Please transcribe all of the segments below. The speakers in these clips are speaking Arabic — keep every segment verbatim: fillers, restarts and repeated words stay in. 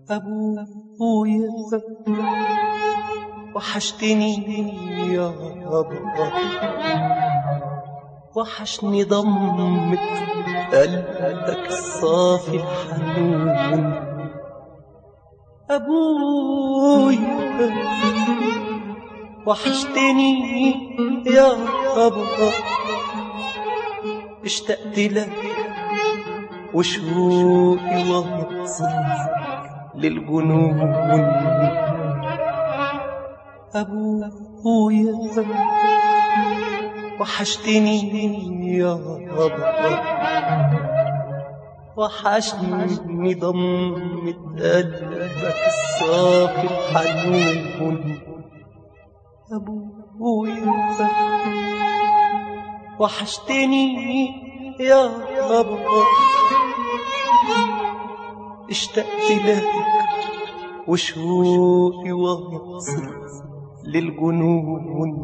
أبويا وحشتني يا بابا، وحشني ضمة قلبك الصافي الحنون. أبويا وحشتني يا بابا، اشتقت لك وشوقي واصل للجنون. أبويا وحشتني يا بابا، وحشني ضمة قلبك الصافي الحنون. أبويا وحشتني يا بابا، اشتقت لك وشوقي واصل للجنون.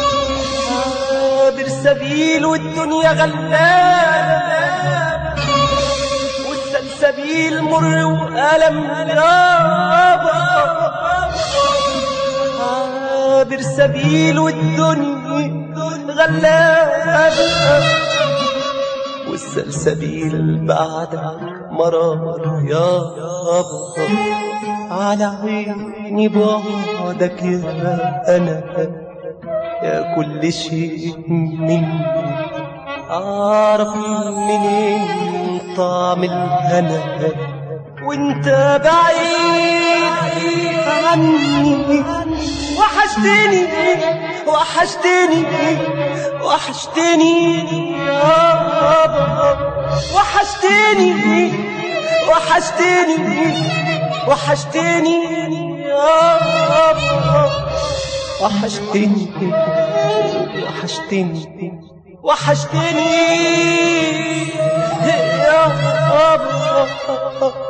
عابر سبيل والدنيا غلابة، والسلسبيل مر وألم يابا. عابر سبيل والدنيا غلابة، والسلسبيل بعدك مرار يابا. على عيني بعدك يا أنا يا كل شيء مني، أعرف منين طعم الهنا وانت بعيد عني. وحشتني وحشتني وحشتني يا بابا، وحشتني وحشتني وحشتني يا بابا، وحشتني وحشتني وحشتني يا بابا.